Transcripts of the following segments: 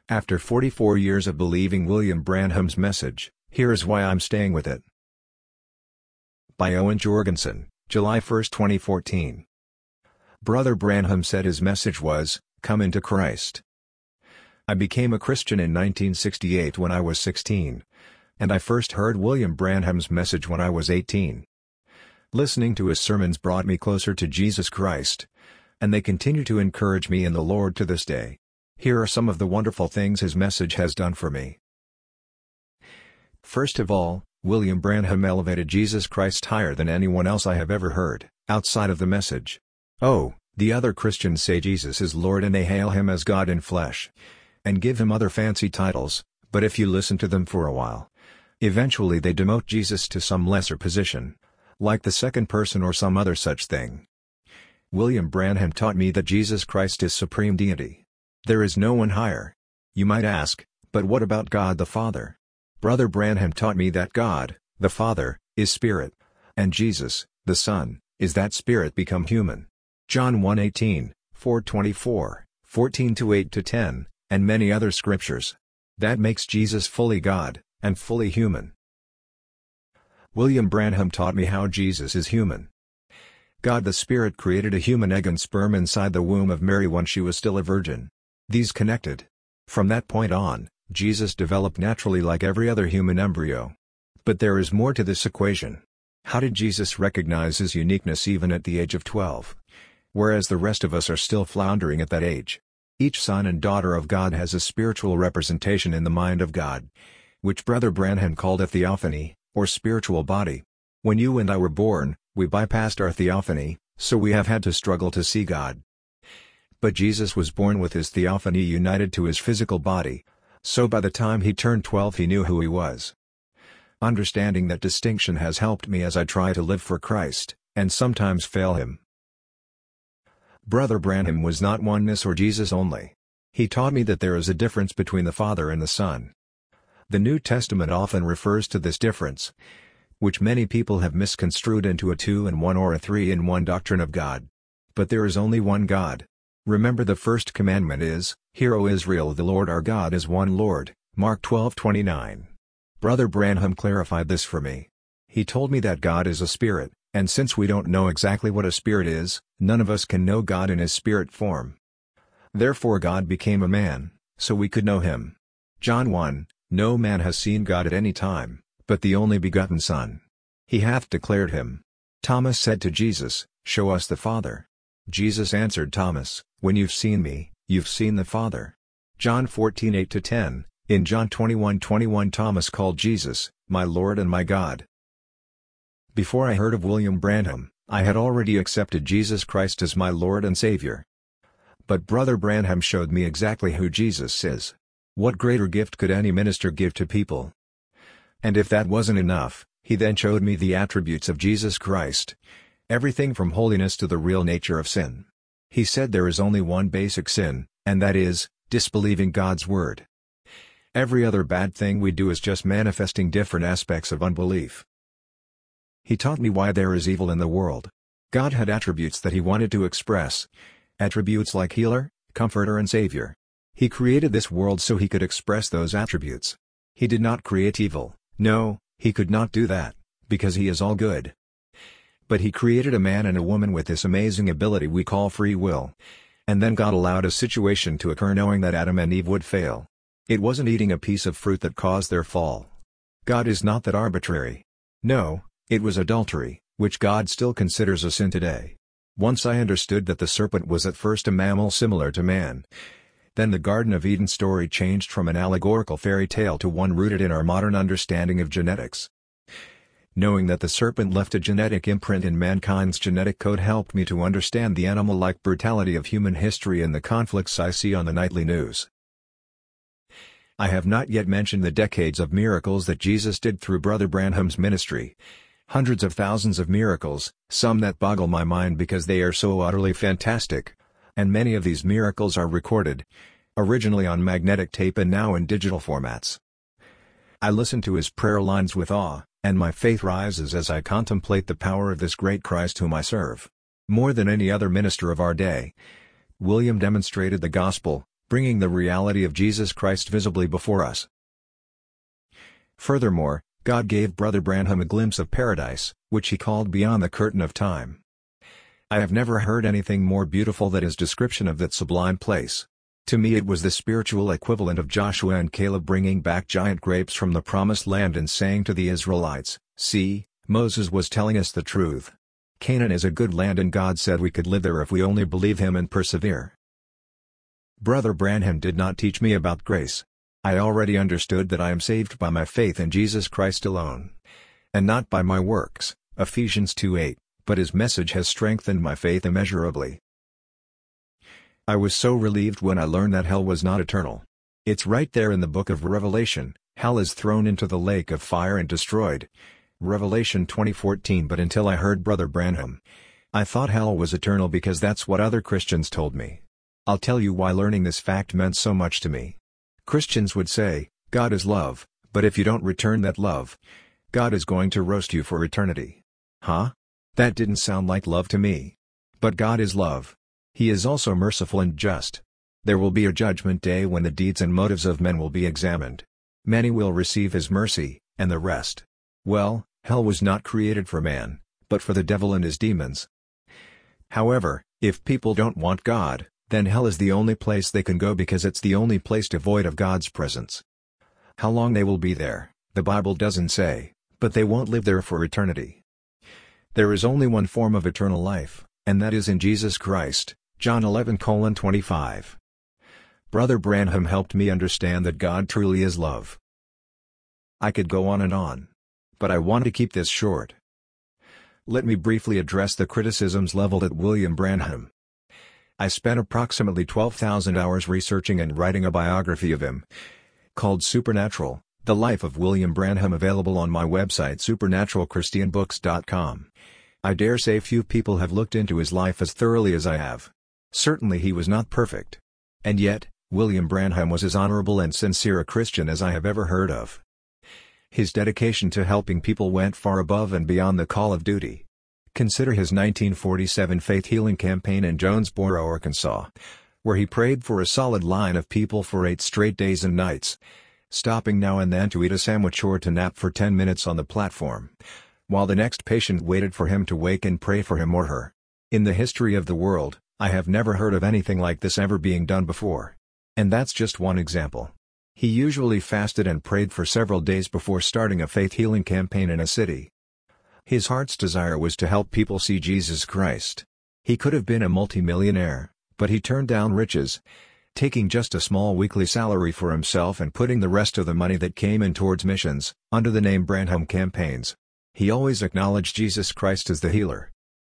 After 44 years of believing William Branham's message, here is why I'm staying with it. By Owen Jorgensen, July 1, 2014. Brother Branham said his message was, "Come into Christ." I became a Christian in 1968 when I was 16, and I first heard William Branham's message when I was 18. Listening to his sermons brought me closer to Jesus Christ, and they continue to encourage me in the Lord to this day. Here are some of the wonderful things his message has done for me. First of all, William Branham elevated Jesus Christ higher than anyone else I have ever heard, outside of the message. Oh, the other Christians say Jesus is Lord and they hail him as God in flesh, and give him other fancy titles, but if you listen to them for a while, eventually they demote Jesus to some lesser position, like the second person or some other such thing. William Branham taught me that Jesus Christ is supreme deity. There is no one higher. You might ask, but what about God the Father? Brother Branham taught me that God, the Father, is Spirit, and Jesus, the Son, is that Spirit become human. John 1:18, 4:24, 14:8-10, and many other scriptures. That makes Jesus fully God, and fully human. William Branham taught me how Jesus is human. God the Spirit created a human egg and sperm inside the womb of Mary when she was still a virgin. These connected. From that point on, Jesus developed naturally like every other human embryo. But there is more to this equation. How did Jesus recognize his uniqueness even at the age of 12? Whereas the rest of us are still floundering at that age. Each son and daughter of God has a spiritual representation in the mind of God, which Brother Branham called a theophany, or spiritual body. When you and I were born, we bypassed our theophany, so we have had to struggle to see God. But Jesus was born with his theophany united to his physical body, so by the time he turned 12 he knew who he was. Understanding that distinction has helped me as I try to live for Christ, and sometimes fail him. Brother Branham was not oneness or Jesus only. He taught me that there is a difference between the Father and the Son. The New Testament often refers to this difference, which many people have misconstrued into a 2-in-1 or a 3-in-1 doctrine of God. But there is only one God. Remember the first commandment is, "Hear, O Israel, the Lord our God is one Lord," Mark 12:29. Brother Branham clarified this for me. He told me that God is a spirit, and since we don't know exactly what a spirit is, none of us can know God in his spirit form. Therefore God became a man, so we could know him. John 1, "No man has seen God at any time, but the only begotten Son. He hath declared him." Thomas said to Jesus, "Show us the Father." Jesus answered Thomas, "When you've seen me, you've seen the Father." John 14:8-10, in John 21:21 Thomas called Jesus, "My Lord and my God." Before I heard of William Branham, I had already accepted Jesus Christ as my Lord and Savior. But Brother Branham showed me exactly who Jesus is. What greater gift could any minister give to people? And if that wasn't enough, he then showed me the attributes of Jesus Christ. Everything from holiness to the real nature of sin. He said there is only one basic sin, and that is, disbelieving God's word. Every other bad thing we do is just manifesting different aspects of unbelief. He taught me why there is evil in the world. God had attributes that he wanted to express. Attributes like healer, comforter and savior. He created this world so he could express those attributes. He did not create evil. No, he could not do that, because he is all good. But he created a man and a woman with this amazing ability we call free will. And then God allowed a situation to occur knowing that Adam and Eve would fail. It wasn't eating a piece of fruit that caused their fall. God is not that arbitrary. No, it was adultery, which God still considers a sin today. Once I understood that the serpent was at first a mammal similar to man. Then the Garden of Eden story changed from an allegorical fairy tale to one rooted in our modern understanding of genetics. Knowing that the serpent left a genetic imprint in mankind's genetic code helped me to understand the animal-like brutality of human history and the conflicts I see on the nightly news. I have not yet mentioned the decades of miracles that Jesus did through Brother Branham's ministry. Hundreds of thousands of miracles, some that boggle my mind because they are so utterly fantastic. And many of these miracles are recorded, originally on magnetic tape and now in digital formats. I listen to his prayer lines with awe, and my faith rises as I contemplate the power of this great Christ whom I serve. More than any other minister of our day, William demonstrated the gospel, bringing the reality of Jesus Christ visibly before us. Furthermore, God gave Brother Branham a glimpse of paradise, which he called beyond the curtain of time. I have never heard anything more beautiful than his description of that sublime place. To me it was the spiritual equivalent of Joshua and Caleb bringing back giant grapes from the promised land and saying to the Israelites, "See, Moses was telling us the truth. Canaan is a good land and God said we could live there if we only believe him and persevere." Brother Branham did not teach me about grace. I already understood that I am saved by my faith in Jesus Christ alone, and not by my works, Ephesians 2:8, but his message has strengthened my faith immeasurably. I was so relieved when I learned that hell was not eternal. It's right there in the book of Revelation, hell is thrown into the lake of fire and destroyed. Revelation 20:14. But until I heard Brother Branham, I thought hell was eternal because that's what other Christians told me. I'll tell you why learning this fact meant so much to me. Christians would say, God is love, but if you don't return that love, God is going to roast you for eternity. Huh? That didn't sound like love to me. But God is love. He is also merciful and just. There will be a judgment day when the deeds and motives of men will be examined. Many will receive his mercy, and the rest. Well, hell was not created for man, but for the devil and his demons. However, if people don't want God, then hell is the only place they can go because it's the only place devoid of God's presence. How long they will be there, the Bible doesn't say, but they won't live there for eternity. There is only one form of eternal life, and that is in Jesus Christ, John 11:25. Brother Branham helped me understand that God truly is love. I could go on, but I want to keep this short. Let me briefly address the criticisms leveled at William Branham. I spent approximately 12,000 hours researching and writing a biography of him, called Supernatural, The Life of William Branham, available on my website supernaturalchristianbooks.com. I dare say few people have looked into his life as thoroughly as I have. Certainly he was not perfect. And yet, William Branham was as honorable and sincere a Christian as I have ever heard of. His dedication to helping people went far above and beyond the call of duty. Consider his 1947 faith healing campaign in Jonesboro, Arkansas, where he prayed for a solid line of people for 8 straight days and nights, stopping now and then to eat a sandwich or to nap for 10 minutes on the platform, while the next patient waited for him to wake and pray for him or her. In the history of the world, I have never heard of anything like this ever being done before. And that's just one example. He usually fasted and prayed for several days before starting a faith healing campaign in a city. His heart's desire was to help people see Jesus Christ. He could have been a multimillionaire, but he turned down riches, taking just a small weekly salary for himself and putting the rest of the money that came in towards missions, under the name Branham Campaigns. He always acknowledged Jesus Christ as the healer.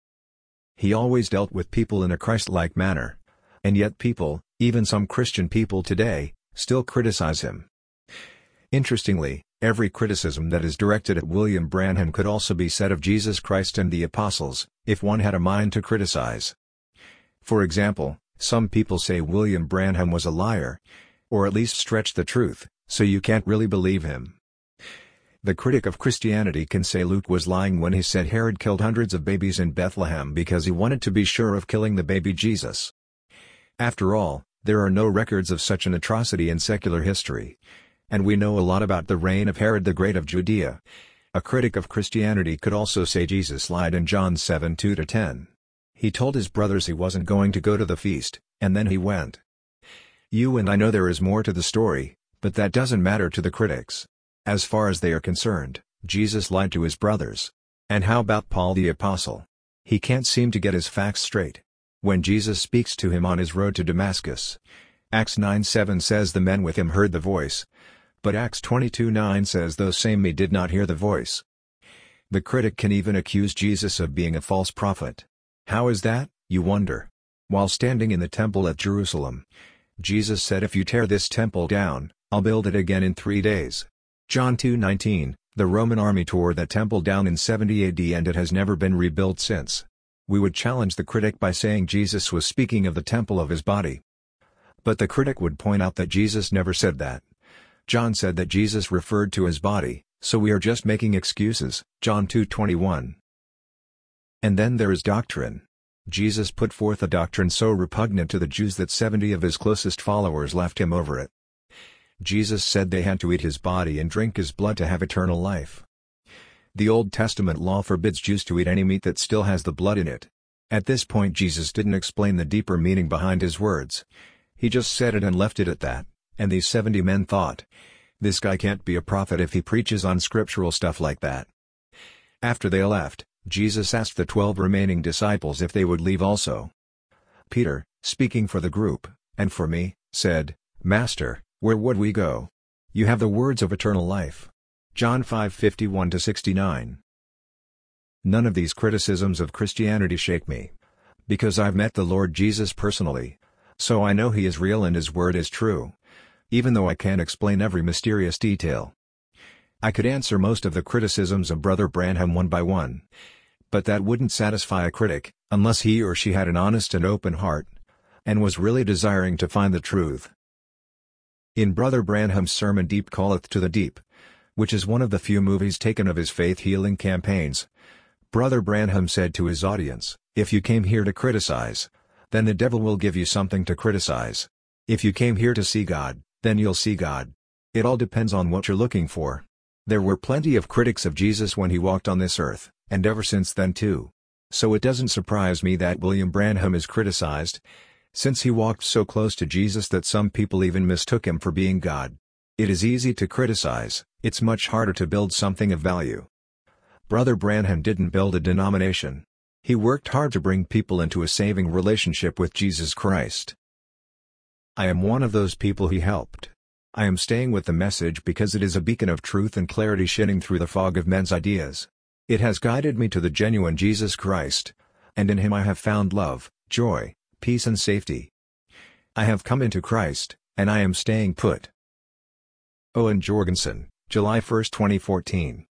He always dealt with people in a Christ-like manner. And yet people, even some Christian people today, still criticize him. Interestingly, every criticism that is directed at William Branham could also be said of Jesus Christ and the apostles, if one had a mind to criticize. For example, some people say William Branham was a liar, or at least stretched the truth, so you can't really believe him. The critic of Christianity can say Luke was lying when he said Herod killed hundreds of babies in Bethlehem because he wanted to be sure of killing the baby Jesus. After all, there are no records of such an atrocity in secular history. And we know a lot about the reign of Herod the Great of Judea. A critic of Christianity could also say Jesus lied in John 7:2-10. He told his brothers he wasn't going to go to the feast, and then he went. You and I know there is more to the story, but that doesn't matter to the critics. As far as they are concerned, Jesus lied to his brothers. And how about Paul the Apostle? He can't seem to get his facts straight. When Jesus speaks to him on his road to Damascus, Acts 9:7 says the men with him heard the voice. But Acts 22:9 says those same men did not hear the voice. The critic can even accuse Jesus of being a false prophet. How is that, you wonder? While standing in the temple at Jerusalem, Jesus said, "If you tear this temple down, I'll build it again in 3 days." John 2:19, the Roman army tore that temple down in 70 AD and it has never been rebuilt since. We would challenge the critic by saying Jesus was speaking of the temple of his body. But the critic would point out that Jesus never said that. John said that Jesus referred to his body, so we are just making excuses, John 2:21. And then there is doctrine. Jesus put forth a doctrine so repugnant to the Jews that 70 of his closest followers left him over it. Jesus said they had to eat his body and drink his blood to have eternal life. The Old Testament law forbids Jews to eat any meat that still has the blood in it. At this point Jesus didn't explain the deeper meaning behind his words. He just said it and left it at that, and these 70 men thought, "This guy can't be a prophet if he preaches on scriptural stuff like that." After they left, Jesus asked the 12 remaining disciples if they would leave also. Peter, speaking for the group, and for me, said, "Master, where would we go? You have the words of eternal life." John 5:51-69. None of these criticisms of Christianity shake me. Because I've met the Lord Jesus personally. So I know He is real and His word is true. Even though I can't explain every mysterious detail. I could answer most of the criticisms of Brother Branham one by one. But that wouldn't satisfy a critic, unless he or she had an honest and open heart, and was really desiring to find the truth. In Brother Branham's sermon Deep Calleth to the Deep, which is one of the few movies taken of his faith-healing campaigns, Brother Branham said to his audience, "If you came here to criticize, then the devil will give you something to criticize. If you came here to see God, then you'll see God. It all depends on what you're looking for." There were plenty of critics of Jesus when he walked on this earth, and ever since then too. So it doesn't surprise me that William Branham is criticized, since he walked so close to Jesus that some people even mistook him for being God. It is easy to criticize, it's much harder to build something of value. Brother Branham didn't build a denomination. He worked hard to bring people into a saving relationship with Jesus Christ. I am one of those people he helped. I am staying with the message because it is a beacon of truth and clarity shining through the fog of men's ideas. It has guided me to the genuine Jesus Christ, and in Him I have found love, joy, peace and safety. I have come into Christ, and I am staying put. Owen Jorgensen, July 1, 2014.